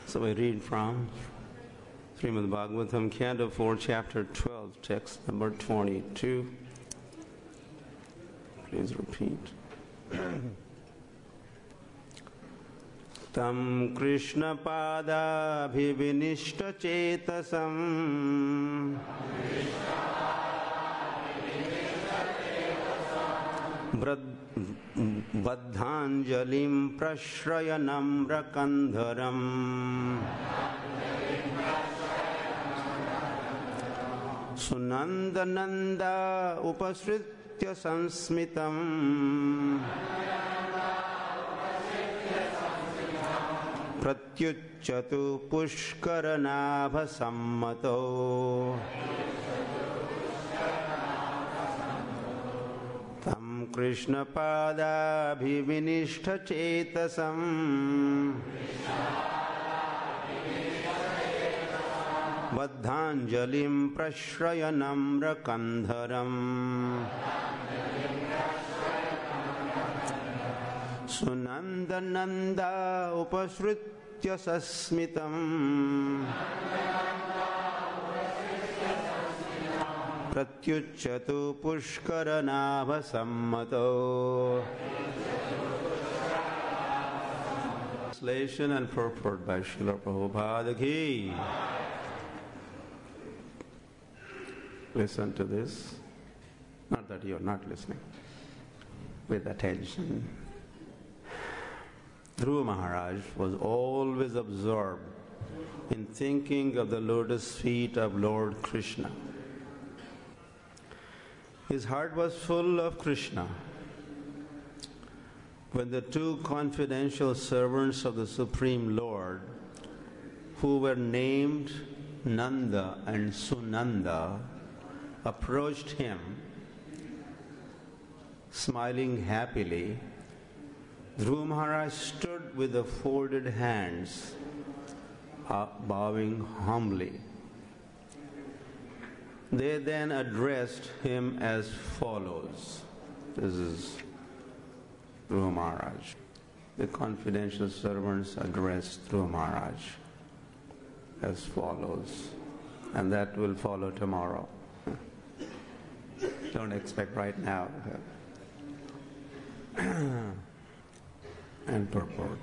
So we read from Srimad Bhagavatam, Canto 4, Chapter 12, text number 22. Please repeat. Tam Krishna pada bhivinishta chetasam Baddhanjalim prashrayanam rakandharam Sunandananda upasritya sansmitam Pratyucchatu pushkaranabha sammato Tam Krishna pada bhivinishta chetasam Baddhanjalim prashrayanam rakandharam Sunandananda upasritya sasmitam Pratyucchatu pushkaranabha sammato. Translation and purport by Srila Prabhupada ki. Listen to this. Not that you are not listening. With attention. Dhruva Maharaj was always absorbed in thinking of the lotus feet of Lord Krishna. His heart was full of Krishna. When the two confidential servants of the Supreme Lord, who were named Nanda and Sunanda, approached him, smiling happily, Dhruva Maharaj stood with the folded hands, bowing humbly. They then addressed him as follows. This is Dhruva Maharaj. The confidential servants addressed Dhruva Maharaj as follows. And that will follow tomorrow. Don't expect right now. And purport.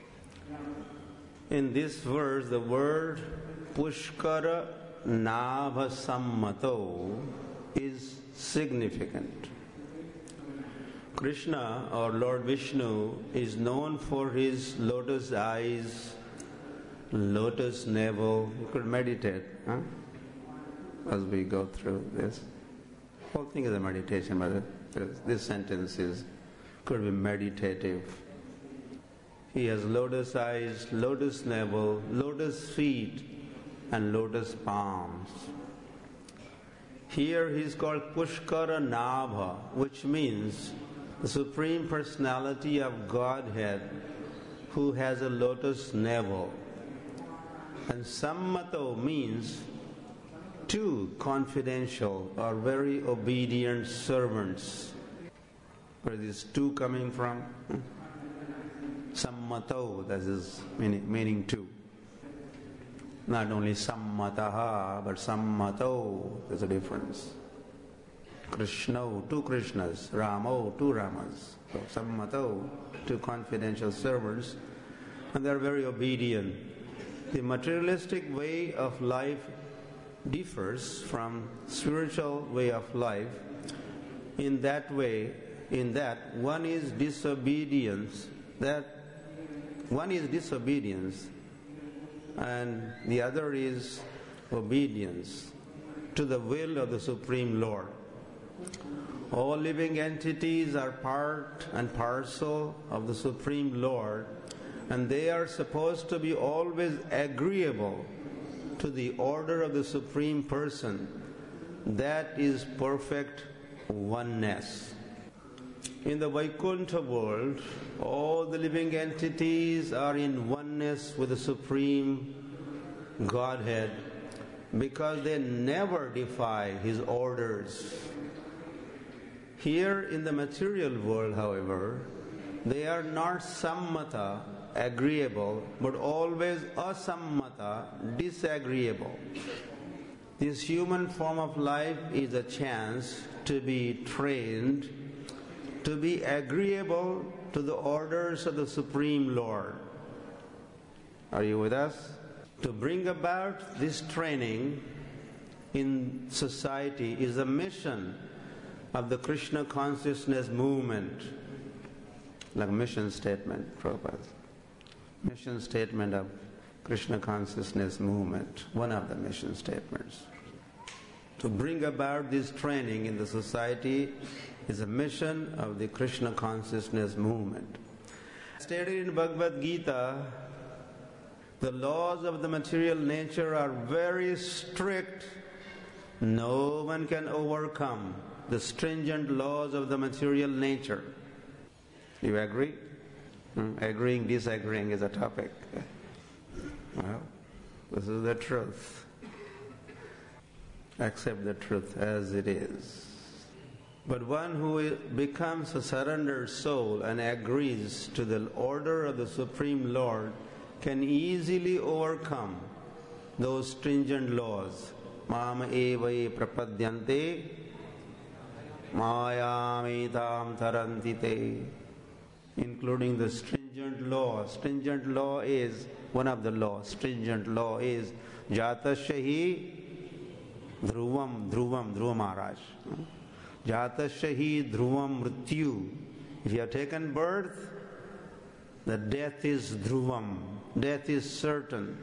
In this verse, the word Pushkara Nabha Sammato is significant. Krishna, or Lord Vishnu, is known for his lotus eyes, lotus navel. You could meditate as we go through this. The whole thing is a meditation, but this sentence could be meditative. He has lotus eyes, lotus navel, lotus feet, and lotus palms. Here he is called Pushkara Nabha, which means the Supreme Personality of Godhead who has a lotus navel. And Sammato means two confidential or very obedient servants. Where are these two coming from? Sammato, that is meaning two. Not only Sammataha, but Sammato, there's a difference. Krishna, two Krishnas, Ramo, two Ramas. So Sammato, two confidential servants, and they're very obedient. The materialistic way of life differs from spiritual way of life in that one is disobedience, and the other is obedience to the will of the Supreme Lord. All living entities are part and parcel of the Supreme Lord, and they are supposed to be always agreeable to the order of the Supreme Person. That is perfect oneness. In the Vaikuntha world, all the living entities are in oneness with the Supreme Godhead because they never defy His orders. Here in the material world, however, they are not sammata agreeable, but always asammata, disagreeable. This human form of life is a chance to be trained to be agreeable to the orders of the Supreme Lord. Are you with us? To bring about this training in society is a mission of the Krishna consciousness movement. Like mission statement, Prabhupada. Mission statement of Krishna consciousness movement. One of the mission statements. To bring about this training in the society is a mission of the Krishna consciousness movement. Stated in Bhagavad Gita, the laws of the material nature are very strict. No one can overcome the stringent laws of the material nature. You agree? Agreeing, disagreeing is a topic. Well, this is the truth. Accept the truth as it is. But one who becomes a surrendered soul and agrees to the order of the Supreme Lord can easily overcome those stringent laws. Mama evai prapadyante mayamitam tarantite, including the stringent law. Stringent law is one of the laws. Stringent law is jatasyahi dhruvam Maharaj. Jatasyahi dhruvam mrityu. If you have taken birth, the death is dhruvam. Death is certain.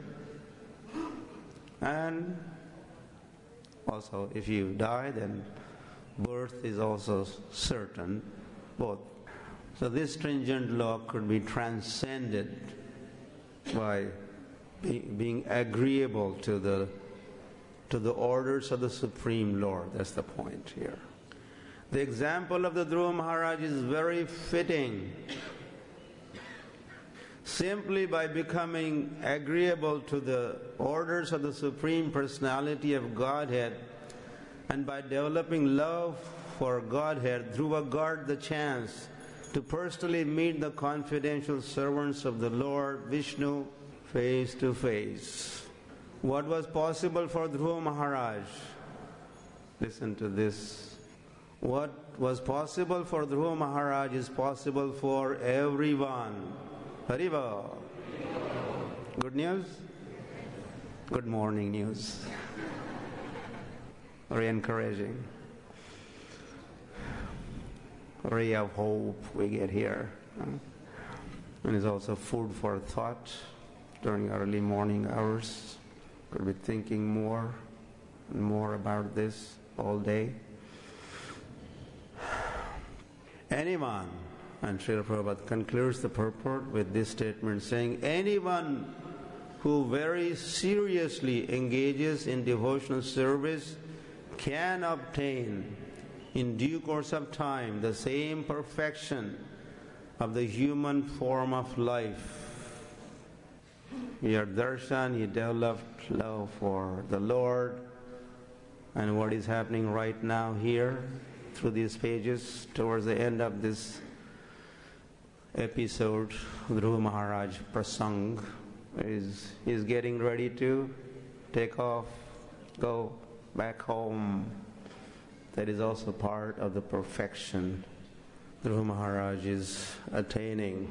And also, if you die, then birth is also certain. Both. So this stringent law could be transcended by being agreeable to the orders of the Supreme Lord. That's the point here. The example of the Dhruva Maharaj is very fitting. Simply by becoming agreeable to the orders of the Supreme Personality of Godhead and by developing love for Godhead, Dhruva got the chance to personally meet the confidential servants of the Lord Vishnu face to face. What was possible for Dhruva Maharaj? Listen to this. What was possible for Dhruva Maharaj is possible for everyone. Hariva. Good news? Good morning news. Very encouraging. Ray of hope we get here. And it's also food for thought during early morning hours. Could be thinking more and more about this all day. Anyone, and Srila Prabhupada concludes the purport with this statement saying, anyone who very seriously engages in devotional service can obtain in due course of time the same perfection of the human form of life. Your darshan, he developed love for the Lord, and what is happening right now here through these pages towards the end of this episode, Dhruva Maharaj Prasang is getting ready to take off, go back home. That is also part of the perfection Dhruva Maharaj is attaining.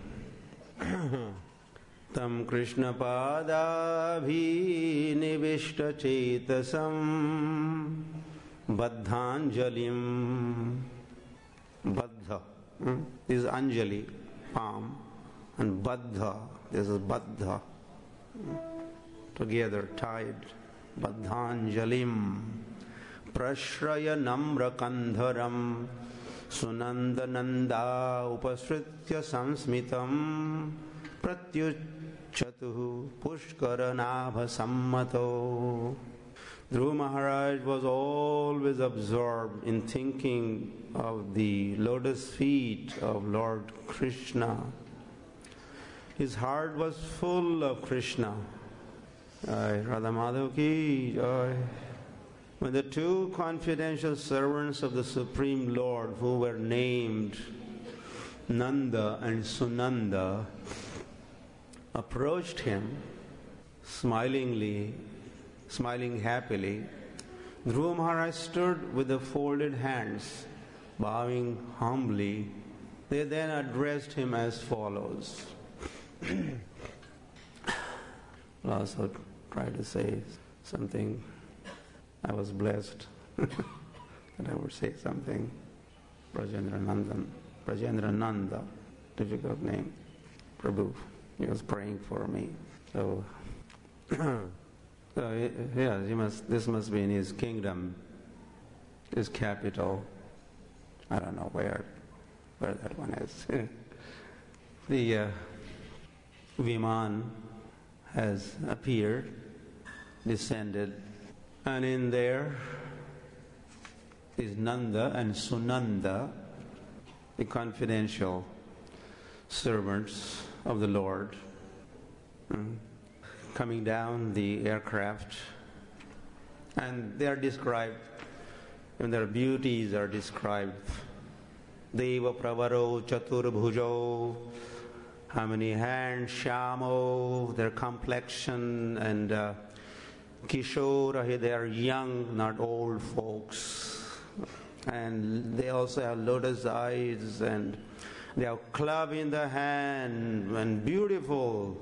Tam Krishna Padabhi Nivishta Chetasam Baddhanjalim. Baddha. This is Anjali, palm, and Baddha. This is Baddha. Together, tied. Baddhanjalim. Prashraya Namra Kandharam Sunandananda Upasritya Samsmitam Pratyuchatuhu Pushkaranabha Sammato. Dhruva Maharaj was always absorbed in thinking of the lotus feet of Lord Krishna. His heart was full of Krishna. Radha Madhav ki jai. When the two confidential servants of the Supreme Lord, who were named Nanda and Sunanda, approached him, smiling happily. Dhruva Maharaj stood with the folded hands, bowing humbly. They then addressed him as follows. I'll also try to say something. I was blessed that I would say something. Brajendrananda, difficult name. Prabhu, he was praying for me. So, this must be in his kingdom, his capital. I don't know where that one is. The Viman has appeared, descended, and in there is Nanda and Sunanda, the confidential servants of the Lord, coming down the aircraft, and they are described, and their beauties are described. Deva Pravaro Chaturbhujo, how many hands, Shamo, their complexion, and Kishora, they are young, not old folks. And they also have lotus eyes, and they have club in the hand, and beautiful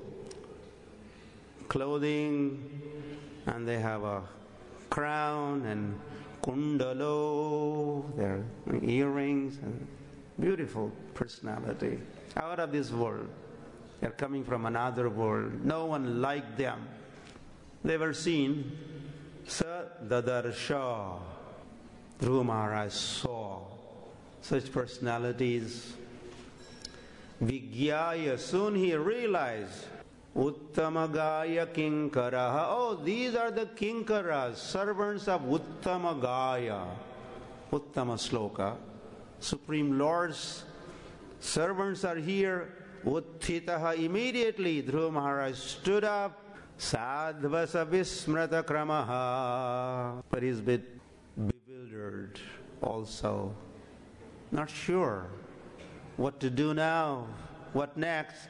clothing, and they have a crown and kundalo, their earrings, and beautiful personality. Out of this world. They are coming from another world. No one like them. They were seen. Sa Dadarsha. Dhruva Maharaj saw such personalities. Vigyaya, soon he realized, Uttamagaya Kinkaraha. Oh, these are the Kinkaras, servants of Uttamagaya. Uttama Sloka. Supreme Lord's servants are here. Utthitaha, immediately Dhruva Maharaj stood up. Sadvasa Vismrata Kramaha. But he's a bit bewildered also. Not sure what to do now. What next?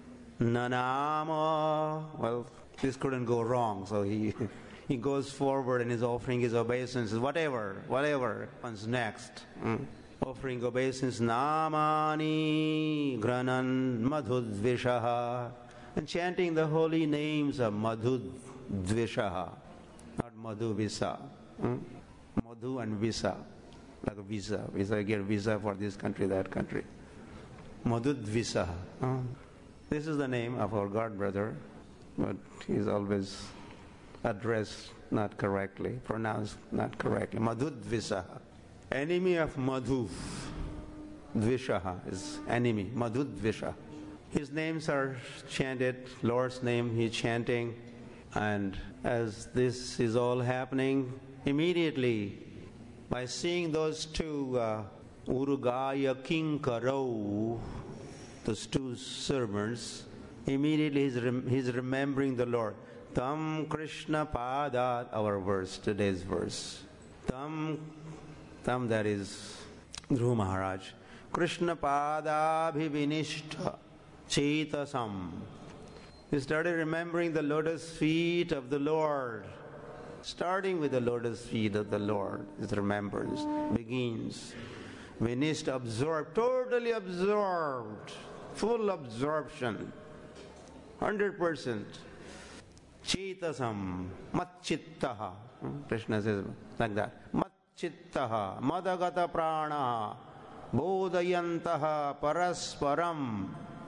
Nanama. Well, this couldn't go wrong, so he goes forward and is offering his obeisances. Whatever comes next. Offering obeisance. Namani Granan Madhudvishaha. And chanting the holy names of Madhudvishaha. Not Madhuvisa. Madhu and Visa. Like a visa. I get visa for this country, that country. Madhudvisa. This is the name of our God brother, but he's always addressed not correctly, pronounced not correctly. Madhudvisa. Enemy of Madhu. Dvishaha is enemy. Madhudvisha. His names are chanted, Lord's name he's chanting, and as this is all happening, immediately by seeing those two Urugaya Kinkaro, those two servants, immediately he's remembering the Lord. Tam Krishna Padat, our verse, today's verse. Tam, that is Dhruva Maharaj. Krishna Padabhivinishta Chetasam. He started remembering the lotus feet of the Lord. Starting with the lotus feet of the Lord, his remembrance begins. Vinishta, absorbed, totally absorbed, full absorption, 100%. Chetasam, matchittaha. Krishna says like that. Matchittaha, madagata prana, bodhayantaha parasparam.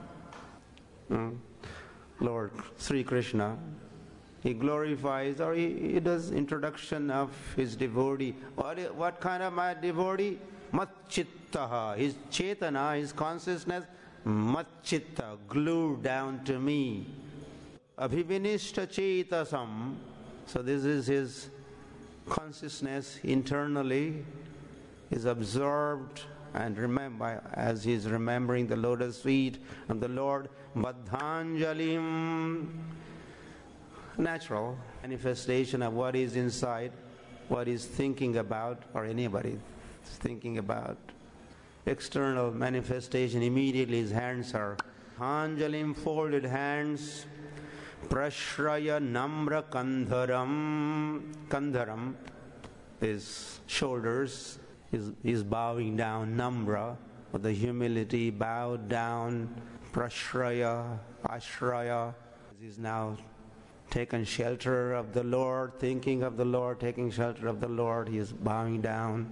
Lord Sri Krishna, he glorifies, or he does introduction of his devotee. What kind of my devotee? Matchittaha, his chetana, his consciousness, matchitta, glued down to me. Abhivinishta chetasam. So this is his consciousness internally, is absorbed and remember, as he is remembering the lotus feet of the Lord, Baddhanjalim, natural manifestation of what is inside, what is thinking about, or anybody is thinking about. External manifestation, immediately his hands are Anjalim folded hands, Prashraya Namra Kandharam. Kandharam is shoulders, is bowing down. Namra, with the humility, bowed down. Prashraya, Ashraya, is now taken shelter of the Lord, thinking of the Lord, taking shelter of the Lord. He is bowing down.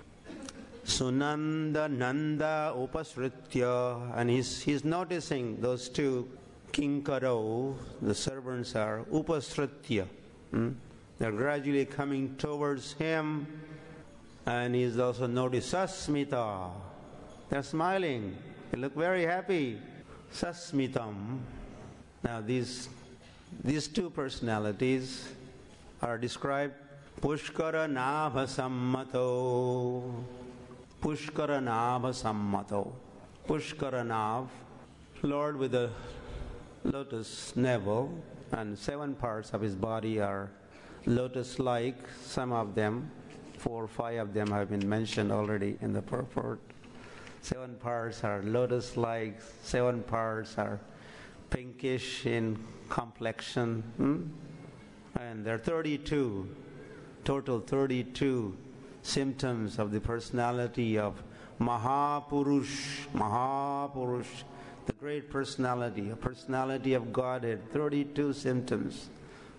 Sunanda Nanda Upasritya, and he's noticing those two Kinkaro, the servants are Upasritya. They're gradually coming towards him, and he's also noticed Sasmita. They're smiling. They look very happy. Sasmitam. Now these two personalities are described Pushkara Nabha Sammato. Pushkara Nabha Sammato. Pushkara Nav, Lord with a lotus navel, and 7 parts of his body are lotus-like. Some of them, 4 or 5 of them have been mentioned already in the purport. 7 parts are lotus-like, 7 parts are pinkish in complexion, and there are 32, total 32 symptoms of the personality of Mahapurush, the great personality, a personality of Godhead, 32 symptoms.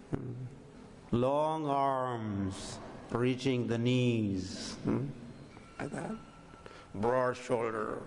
Long arms reaching the knees, like that. Broad shoulder,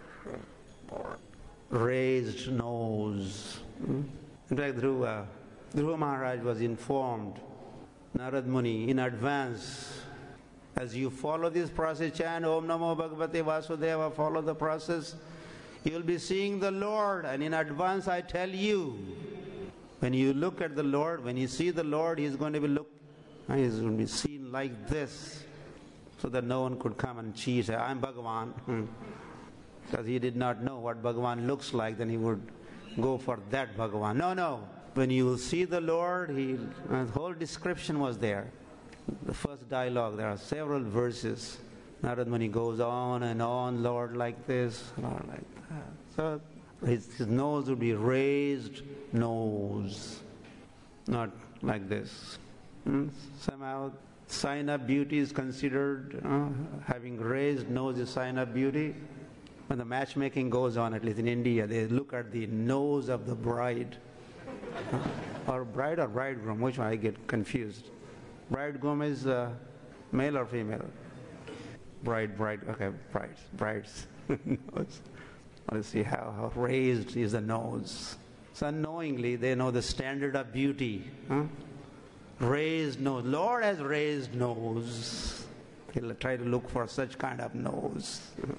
raised nose. In fact, Dhruva Maharaj was informed, Narad Muni, in advance, as you follow this process, chant Om Namo Bhagavate Vasudeva, follow the process, you will be seeing the Lord. And in advance I tell you, when you look at the Lord, when you see the Lord, He's going to be seen like this, so that no one could come and cheat, say, I'm Bhagavan. Because he did not know what Bhagavan looks like, then he would go for that Bhagavan. No. When you will see the Lord, the whole description was there. The first dialogue, there are several verses. Narad Muni goes on and on, Lord like this, Lord like that. So his nose would be raised nose, not like this. Somehow sign of beauty is considered, having raised nose is sign of beauty. When the matchmaking goes on, at least in India, they look at the nose of the bride. Or bride or bridegroom, which one? I get confused. Bridegroom is male or female? Bride, okay, brides. Let's see how raised is the nose. So unknowingly, they know the standard of beauty. Raised nose. Lord has raised nose. He'll try to look for such kind of nose.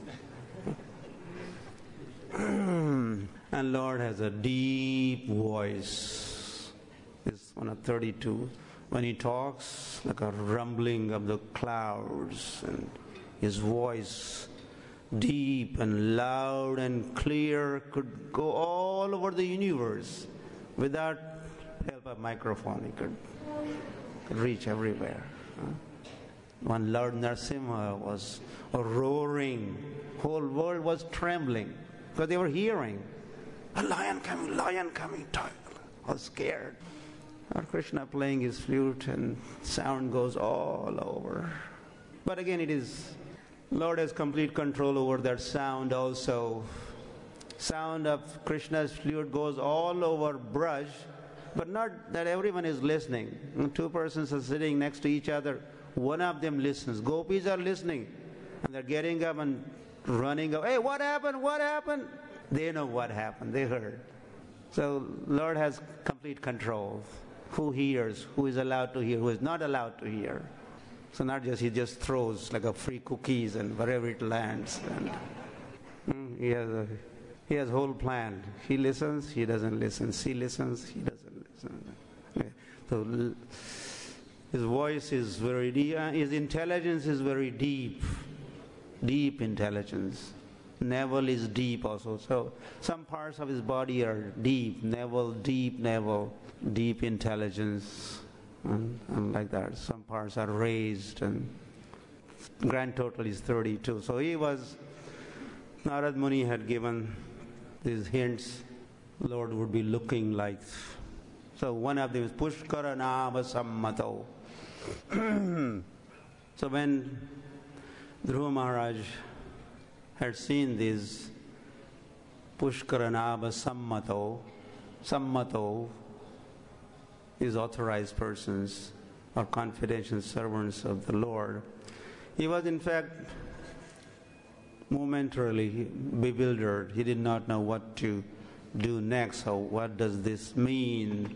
And Lord has a deep voice. It's one of 32. When he talks, like a rumbling of the clouds, and his voice, deep and loud and clear, could go all over the universe without help of microphone. He could reach everywhere. When Lord Narasimha was roaring, whole world was trembling because they were hearing a lion coming, I was scared. Or Krishna playing his flute and sound goes all over. But again, it is Lord has complete control over that sound also. Sound of Krishna's flute goes all over brush, but not that everyone is listening. 2 persons are sitting next to each other. One of them listens. Gopis are listening. And they're getting up and running up. Hey, what happened? What happened? They know what happened. They heard. So Lord has complete control. Who hears, who is allowed to hear, who is not allowed to hear. So not just he just throws like a free cookies and wherever it lands. And he has whole plan. He listens, he doesn't listen. She listens, he doesn't listen. Okay. So his voice is very deep. His intelligence is very deep. Deep intelligence. Navel is deep also. So some parts of his body are deep. Navel, deep intelligence. And like that. Some parts are raised, and grand total is 32. So Narad Muni had given these hints Lord would be looking like. So one of them is Pushkara Nama Sammato. So when Dhruva Maharaj had seen these Pushkara Nama Sammato is authorized persons or confidential servants of the Lord, he was in fact momentarily bewildered. He did not know what to do next. So what does this mean?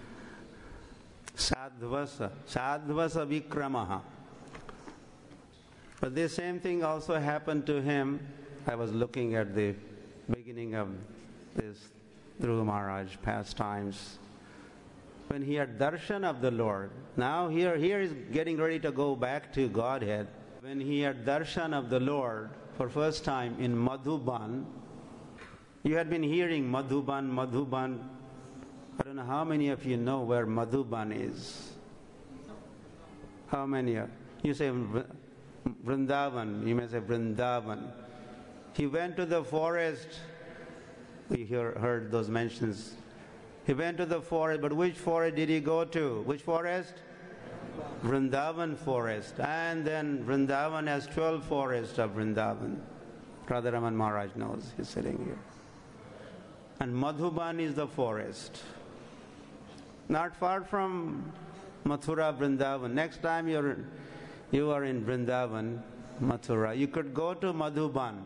Sadhvasa vikramaha. But the same thing also happened to him. I was looking at the beginning of this Dhruva Maharaj pastimes. When he had darshan of the Lord, now here is getting ready to go back to Godhead. When he had darshan of the Lord for first time in Madhuban, you had been hearing Madhuban. I don't know how many of you know where Madhuban is. How many? You say Vrindavan, you may say Vrindavan. He went to the forest. We heard those mentions. He went to the forest, but which forest did he go to? Which forest? Vrindavan forest. And then Vrindavan has 12 forests of Vrindavan. Radharaman Maharaj knows, he's sitting here. And Madhuban is the forest. Not far from Mathura, Vrindavan. Next time you are in Vrindavan, Mathura, you could go to Madhuban.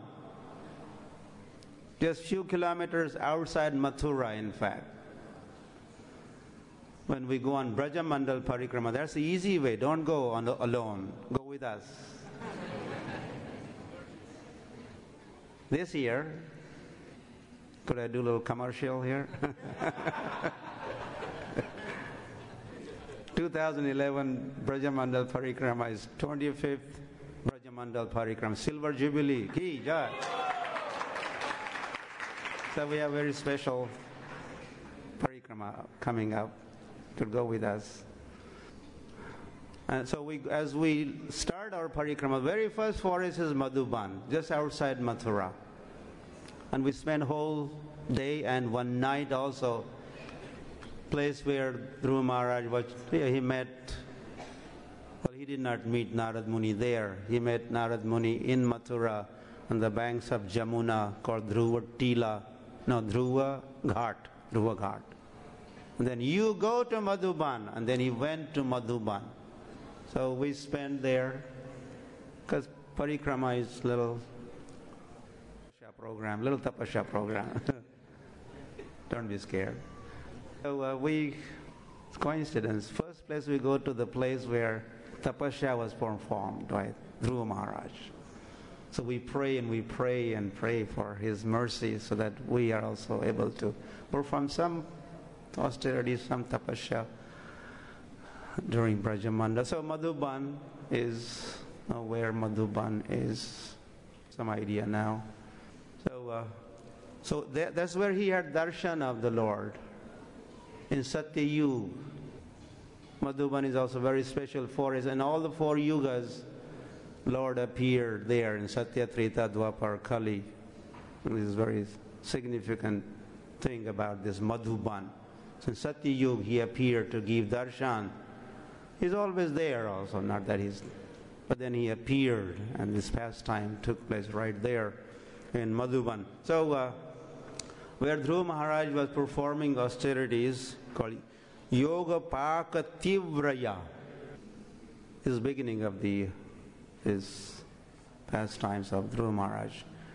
Just few kilometers outside Mathura, in fact. When we go on Braja Mandal Parikrama, that's the easy way. Don't go alone. Go with us. This year, could I do a little commercial here? 2011 Braja Mandal Parikrama is 25th Braja Mandal Parikrama, Silver Jubilee. Ki Jai. So we have very special parikrama coming up. Could go with us. And so as we start our parikrama, very first forest is Madhuban, just outside Mathura. And we spent whole day and one night also, place where Dhruva Maharaj was, he met, well, he did not meet Narad Muni there. He met Narad Muni in Mathura on the banks of Jamuna called Dhruva Ghat. And then you go to Madhuban, and then he went to Madhuban. So we spent there, because parikrama is little tapasya program. Don't be scared. So it's coincidence. First place we go to the place where tapasya was performed by Dhruva Maharaj. So we pray and pray for his mercy so that we are also able to perform some austerities, some tapasya during Brajamanda. So Madhuban is where Madhuban is, some idea now. So that's where he had darshan of the Lord. In Satyayug, Madhuban is also very special forest, and all the 4 yugas, Lord appeared there in Satya, Treta, Dwapar, Kali. This is very significant thing about this Madhuban. So in Satyayug, he appeared to give darshan. He's always there also, not that but then he appeared, and this pastime took place right there in Madhuban. So where Dhruva Maharaj was performing austerities called Yoga Paka Tivraya, this is the beginning of his pastimes of Dhruva Maharaj.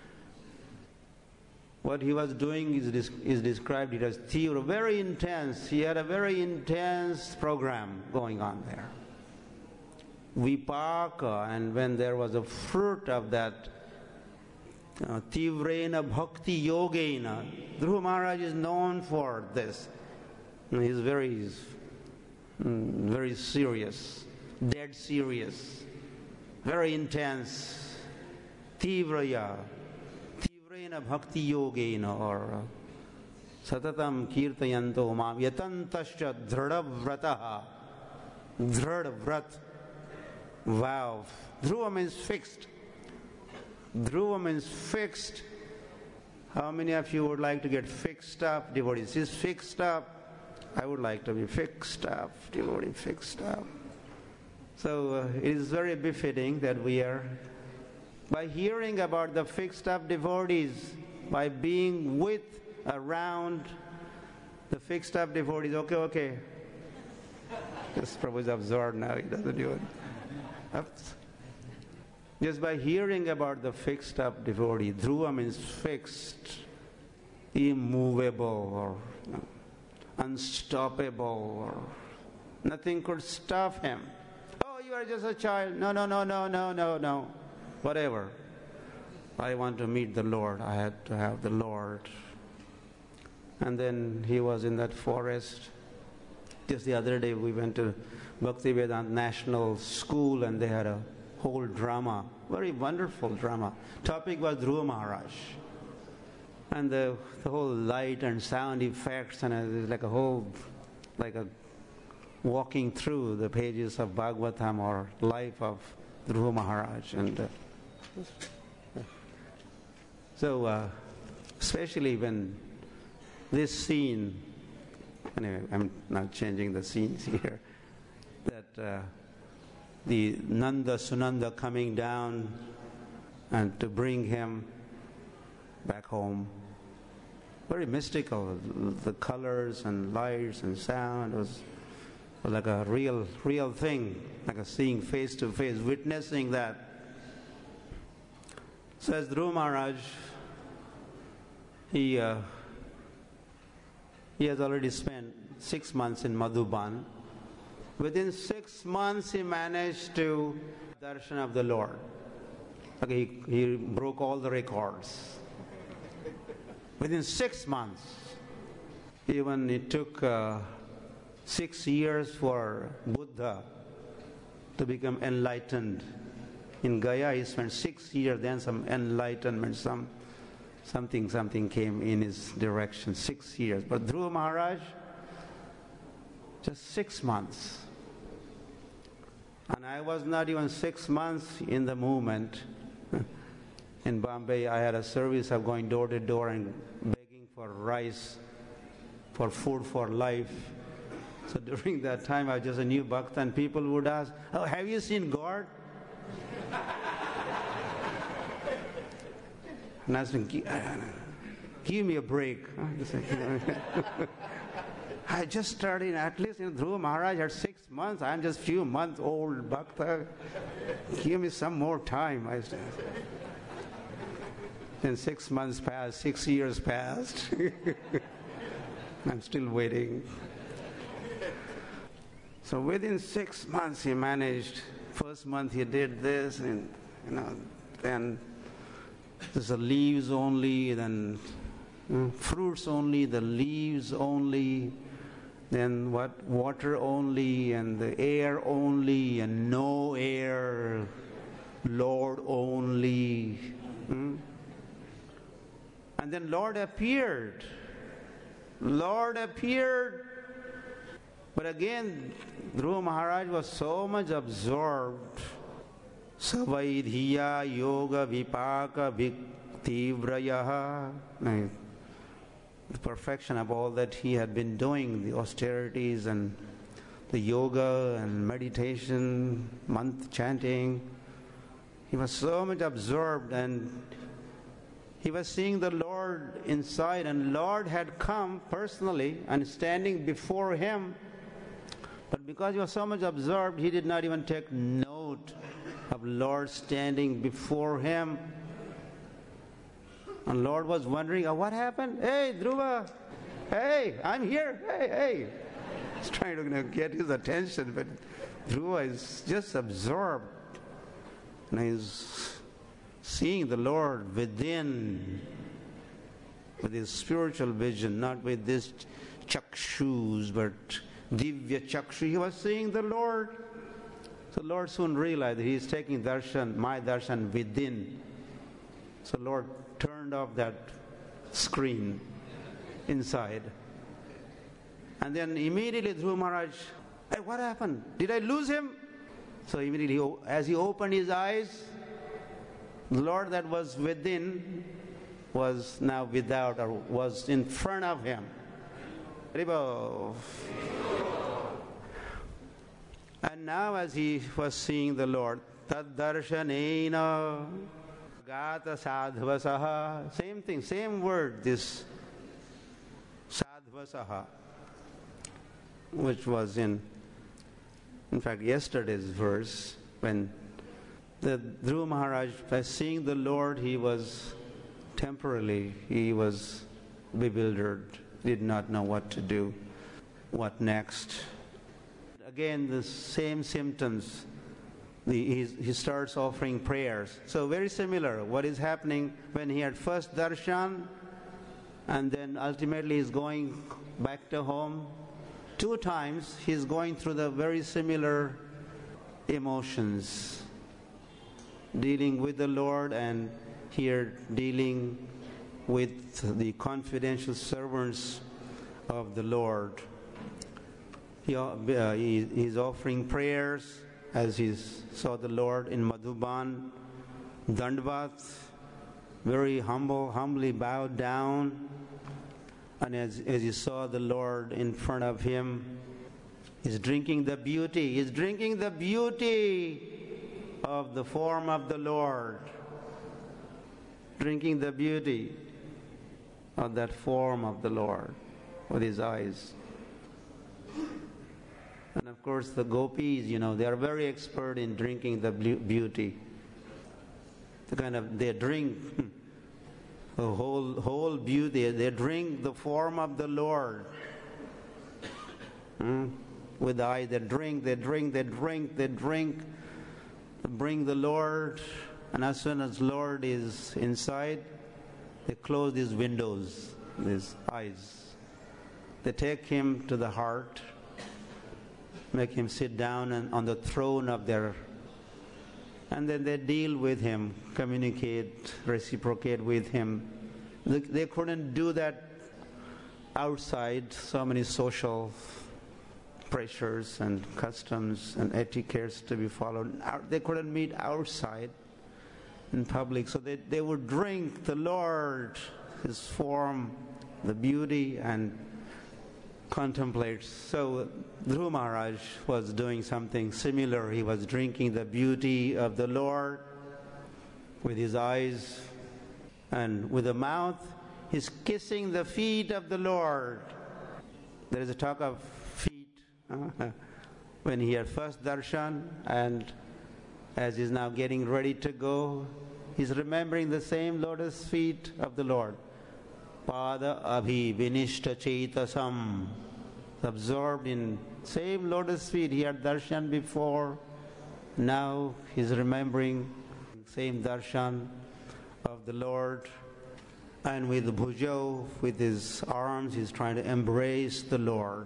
What he was doing is described it as Tivra, very intense. He had a very intense program going on there. Vipaka, and when there was a fruit of that Tivrena Bhakti Yogena, Dhruva Maharaj is known for this. He's very serious, dead serious, very intense. Tivraya, Tivrena Bhakti Yogena, or Satatam Kirtayanto Mam Yatantascha Dhradavrataha. Dhradavrat, vow. Dhruva means fixed. Dhruva means fixed. How many of you would like to get fixed up devotees? Is fixed up? I would like to be fixed up devotee, fixed up. So it is very befitting that we are, by hearing about the fixed up devotees, by being with, around the fixed up devotees. Okay. This Prabhu is absorbed now, he doesn't do it. Just by hearing about the fixed up devotee, Dhruva means fixed, immovable, or unstoppable, or nothing could stop him. Oh, you are just a child. No. Whatever. I want to meet the Lord. I had to have the Lord. And then he was in that forest. Just the other day we went to Bhaktivedanta National School and they had a whole drama, very wonderful drama. Topic was Dhruva Maharaj. And the whole light and sound effects, and it's like a walking through the pages of Bhagavatam or life of Dhruva Maharaj. And so especially when this scene, anyway, I'm not changing the scenes here, that the Nanda Sunanda coming down and to bring him back home, very mystical. The colors and lights and sound was like a real thing, like a seeing face to face, witnessing that. Says Dhruva Maharaj, he has already spent 6 months in Madhuban. Within 6 months he managed to darshan of the Lord. Okay, he broke all the records. Within 6 months. Even it took 6 years for Buddha to become enlightened. In Gaya he spent 6 years, then some enlightenment, something came in his direction, 6 years. But Dhruva Maharaj, just 6 months. And I was not even 6 months in the movement. In Bombay, I had a service of going door to door and begging for rice, for food for life. So during that time, I was just a new bhakta, and people would ask, "Oh, have you seen God?" And I said, "Give me a break." I just started, at least Dhruva Maharaj had 6 months. I'm just few months old bhakta. Give me some more time. I said. Then 6 months passed, 6 years passed. I'm still waiting. So within 6 months he managed. First month he did this, and then there's the leaves only, then fruits only, the leaves only, then water only, and the air only, and no air, Lord only. And then Lord appeared. But again, Dhruva Maharaj was so much absorbed. Savaidhiya yoga vipaka viktivraya. The perfection of all that he had been doing, the austerities and the yoga and meditation, mantra chanting. He was so much absorbed, and he was seeing the Lord inside, and Lord had come personally and standing before him. But because he was so much absorbed, he did not even take note of Lord standing before him. And Lord was wondering, what happened? Hey, Dhruva, hey, I'm here, hey. He's trying to get his attention, but Dhruva is just absorbed. And he's seeing the Lord within, with his spiritual vision, not with this chakshus, but divya chakshu. He was seeing the Lord. So Lord soon realized that he is taking darshan, my darshan within. So Lord turned off that screen inside. And then immediately Dhruva Maharaj, hey, what happened? Did I lose him? So immediately, as he opened his eyes, the Lord that was within was now without or was in front of him. Haribol. And now as he was seeing the Lord, tad darshanena gata sadhvasaha, same thing, same word, this sadhvasaha, which was in fact yesterday's verse, when the Dhruva Maharaj, by seeing the Lord, he was bewildered, did not know what to do, what next. Again, the same symptoms. He starts offering prayers. So very similar. What is happening when he had first darshan, and then ultimately he's going back to home. 2 times he's going through the very similar emotions, dealing with the Lord, and here dealing with the confidential servants of the Lord. He's offering prayers as he saw the Lord in Madhuban, Dandvat, very humbly bowed down. And as he saw the Lord in front of him, he's drinking the beauty. He's drinking the beauty of the form of the Lord. Drinking the beauty of that form of the Lord with his eyes. And of course the gopis, they are very expert in drinking the beauty. They drink the whole beauty. They drink the form of the Lord. With the eye, they drink, bring the Lord, and as soon as Lord is inside, they close these windows, these eyes. They take him to the heart, make him sit down on the throne of their, and then they deal with him, communicate, reciprocate with him. They couldn't do that outside, so many social pressures and customs and etiquettes to be followed. They couldn't meet outside in public, so they would drink the Lord, his form, the beauty, and contemplate. So Dhruva Maharaj was doing something similar. He was drinking the beauty of the Lord with his eyes, and with the mouth he's kissing the feet of the Lord. There is a talk of feet when he had first darshan, and as he's now getting ready to go, he's remembering the same lotus feet of the Lord. Pada abhi vinishta chaitasam, absorbed in same lotus feet. He had darshan before. Now he's remembering same darshan of the Lord. And with bhujau, with his arms, he's trying to embrace the Lord.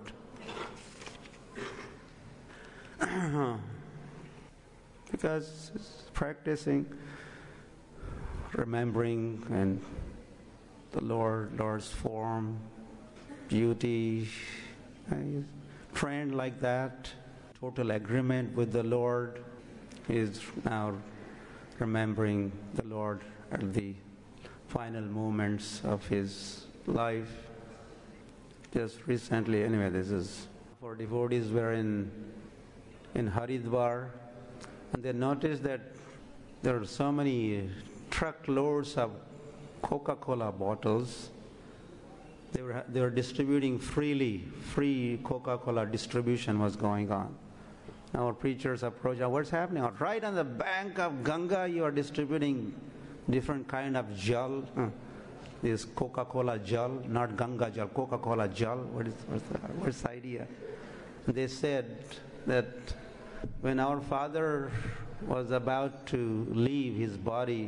Because he's practicing, remembering, and the Lord's form, beauty, trained like that, total agreement with the Lord. He is now remembering the Lord at the final moments of his life. Just recently, anyway, this is for devotees were in Haridwar, and they noticed that there are so many truckloads of Coca-Cola bottles. They were distributing freely. Free Coca-Cola distribution was going on. Our preachers approach, what's happening? Right on the bank of Ganga, you are distributing different kind of jal. This Coca-Cola jal, not Ganga jal, Coca-Cola jal. What's the idea? They said that when our father was about to leave his body,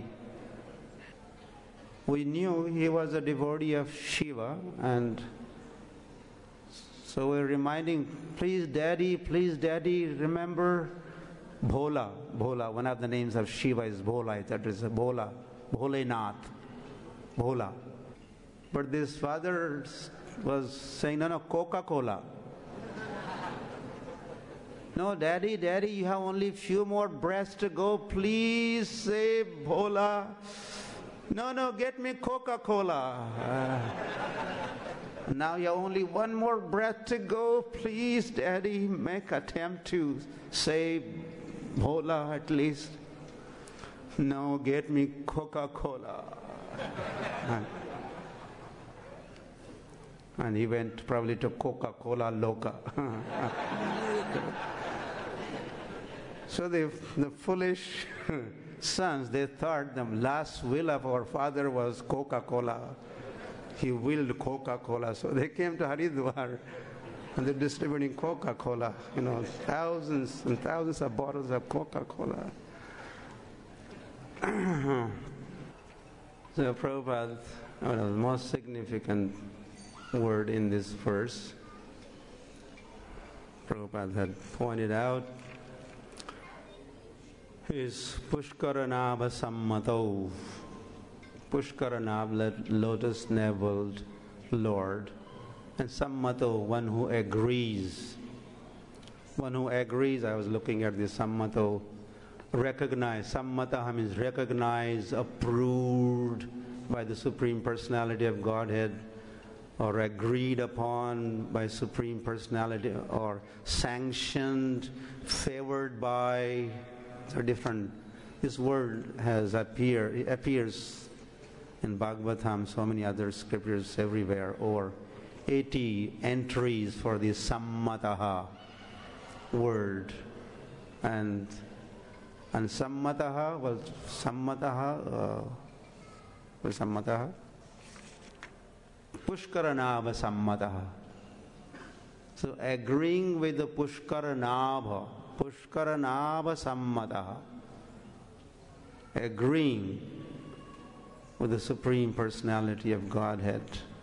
we knew he was a devotee of Shiva, and so we're reminding, please daddy, remember Bhola. Bhola, one of the names of Shiva is Bhola, that is Bhola, Bholenath, Bhola. But this father was saying, no, Coca-Cola. No, daddy, you have only few more breaths to go. Please say Bhola. No, get me Coca-Cola. Now you have only one more breath to go. Please, Daddy, make attempt to say Bhola at least. No, get me Coca-Cola. And he went probably to Coca-Cola Loca. So the foolish sons, they thought the last will of our father was Coca-Cola. He willed Coca-Cola. So they came to Haridwar and they're distributing Coca-Cola, thousands and thousands of bottles of Coca-Cola. So Prabhupada, the most significant word in this verse, Prabhupada had pointed out, is Pushkaranabha Sammato. Pushkaranabha, lotus-naveled Lord, and Sammato, one who agrees. One who agrees, I was looking at this Sammato, recognize. Sammataha means recognized, approved by the Supreme Personality of Godhead, or agreed upon by Supreme Personality, or sanctioned, favored by. So different. This word it appears in Bhagavatam, so many other scriptures everywhere, or 80 entries for this Sammataha word. And Sammataha, Sammataha, Pushkaranabha Sammataha. So agreeing with the Pushkaranabha Sammataha, agreeing with the Supreme Personality of Godhead.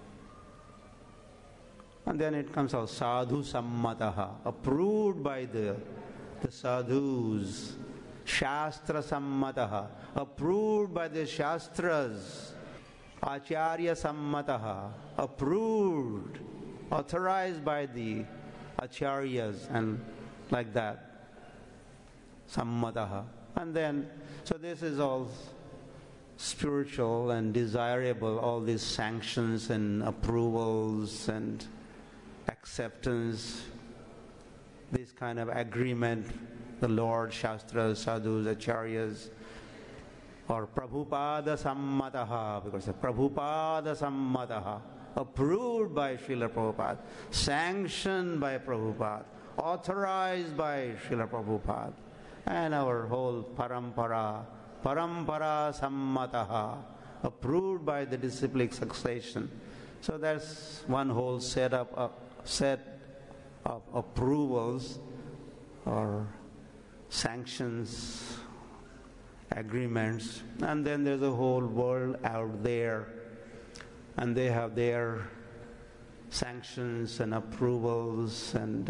And then it comes out Sadhu Sammataha, approved by the sadhus. Shastra Sammataha, approved by the Shastras. Acharya Sammataha, approved, authorized by the Acharyas, and like that. Sammataha. And then, so this is all spiritual and desirable, all these sanctions and approvals and acceptance, this kind of agreement, the Lord, Shastras, Sadhus, Acharyas, or Prabhupada Sammataha, because Prabhupada Sammataha, approved by Srila Prabhupada, sanctioned by Prabhupada, authorized by Srila Prabhupada, and our whole parampara Sammataha, approved by the disciplic succession. So that's one whole set of approvals or sanctions, agreements, and then there's a whole world out there, and they have their sanctions and approvals and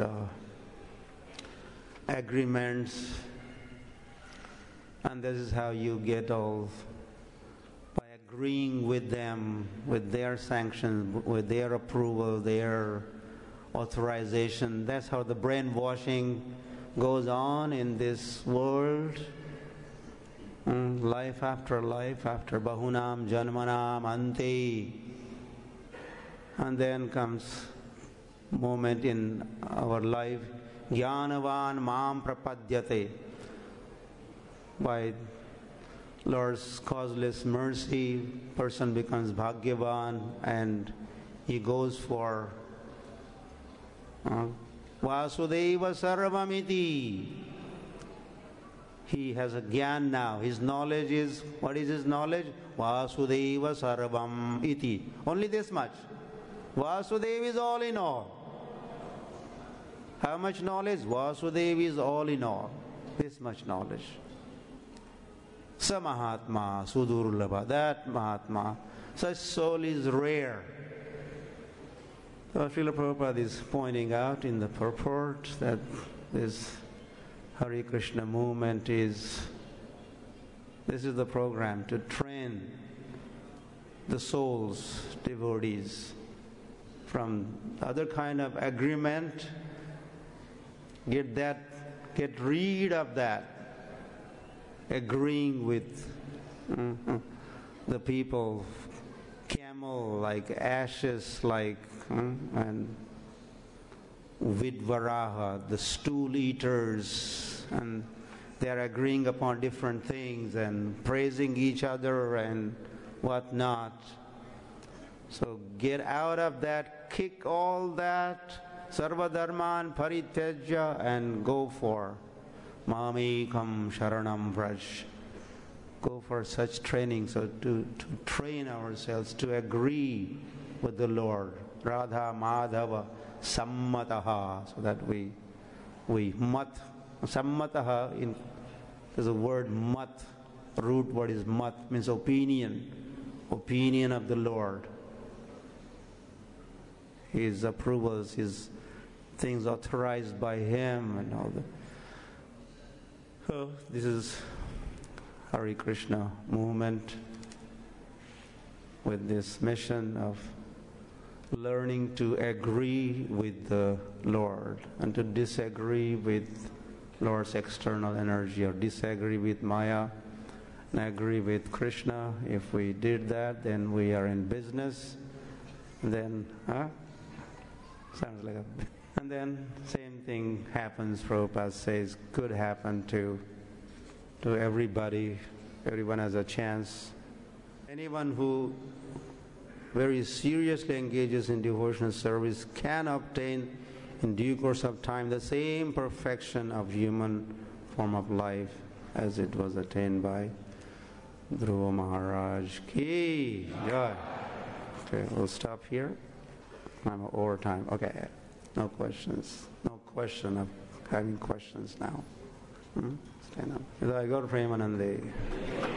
agreements, and this is how you get all, by agreeing with them, with their sanctions, with their approval, their authorization. That's how the brainwashing goes on in this world. Life after Bahunam Janmanam Ante. And then comes moment in our life, Jnanavan Mam Prapadyate. By Lord's causeless mercy, person becomes Bhagyavan and he goes for Vasudeva Sarvamiti. He has a Gyan now. His knowledge is, what is his knowledge? Vasudeva Sarvam Iti. Only this much. Vasudeva is all in all. How much knowledge? Vasudeva is all in all. This much knowledge. Sa Mahatma, Sudurlabha, that Mahatma. Such soul is rare. So Srila Prabhupada is pointing out in the purport that this Hare Krishna movement this is the program to train the souls, devotees, from other kind of agreement, get rid of that, agreeing with the people, camel like ashes like, and Vidvaraha, the stool eaters, and they are agreeing upon different things and praising each other and whatnot. So get out of that, kick all that, sarva dharman parityajya, and go for mamekam sharanam vraj. Go for such training, so to train ourselves to agree with the Lord. Radha Madhava Sammataha, so that we mat. Sammataha, there's a word mat, root word is mat, means opinion of the Lord. His approvals, his things authorized by Him and all that. So this is Hare Krishna movement with this mission of learning to agree with the Lord and to disagree with Lord's external energy, or disagree with Maya and agree with Krishna. If we did that, then we are in business. Then, sounds like a... And then same thing happens, Prabhupada says, could happen to everybody. Everyone has a chance. Anyone who very seriously engages in devotional service can obtain in due course of time the same perfection of human form of life as it was attained by Dhruva Maharaj Ki Jai. Okay, we'll stop here. I'm over time. Okay, no questions. No question of having questions now. Stand up. I go to Premanande.